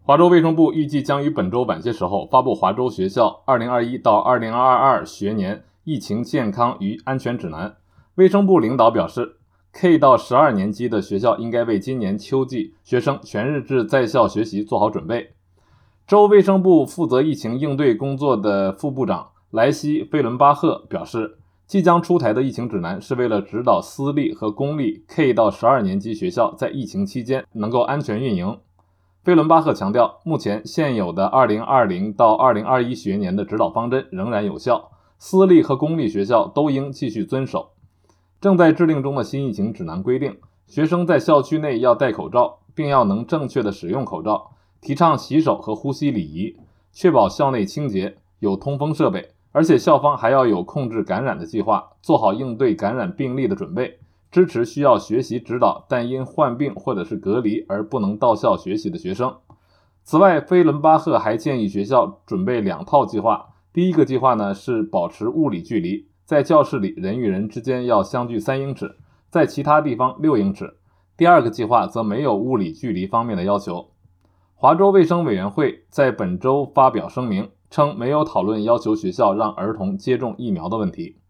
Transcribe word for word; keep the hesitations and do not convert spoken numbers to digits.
华州卫生部预计将于本周晚些时候发布华州学校二零二一到二零二二学年疫情健康与安全指南。卫生部领导表示， K 到十二年级的学校应该为今年秋季学生全日制在校学习做好准备。州卫生部负责疫情应对工作的副部长莱西·费伦巴赫表示，即将出台的疫情指南是为了指导私立和公立 K 到十二年级学校在疫情期间能够安全运营。费伦巴赫强调，目前现有的二零二零到二零二一学年的指导方针仍然有效，私立和公立学校都应继续遵守。正在制定中的新疫情指南规定，学生在校区内要戴口罩，并要能正确的使用口罩，提倡洗手和呼吸礼仪，确保校内清洁，有通风设备，而且校方还要有控制感染的计划，做好应对感染病例的准备，支持需要学习指导但因患病或者是隔离而不能到校学习的学生。此外，菲伦巴赫还建议学校准备两套计划。第一个计划呢是保持物理距离，在教室里人与人之间要相距三英尺，在其他地方六英尺。第二个计划则没有物理距离方面的要求。华州卫生委员会在本周发表声明，称没有讨论要求学校让儿童接种疫苗的问题。